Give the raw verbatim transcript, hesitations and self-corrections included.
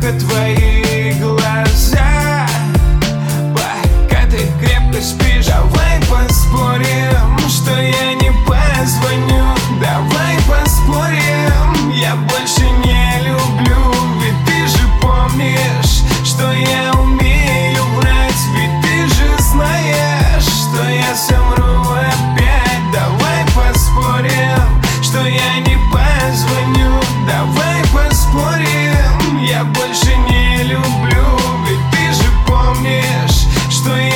только твои глаза. Пока ты крепко спишь, давай поспорим, что я не позвоню. Давай поспорим, я больше не люблю. Ведь ты же помнишь, что я умею врать. Ведь ты же знаешь, что я совру опять. Давай поспорим, что я не позвоню. Давай поспорим, я больше не люблю. Ведь ты же помнишь, что я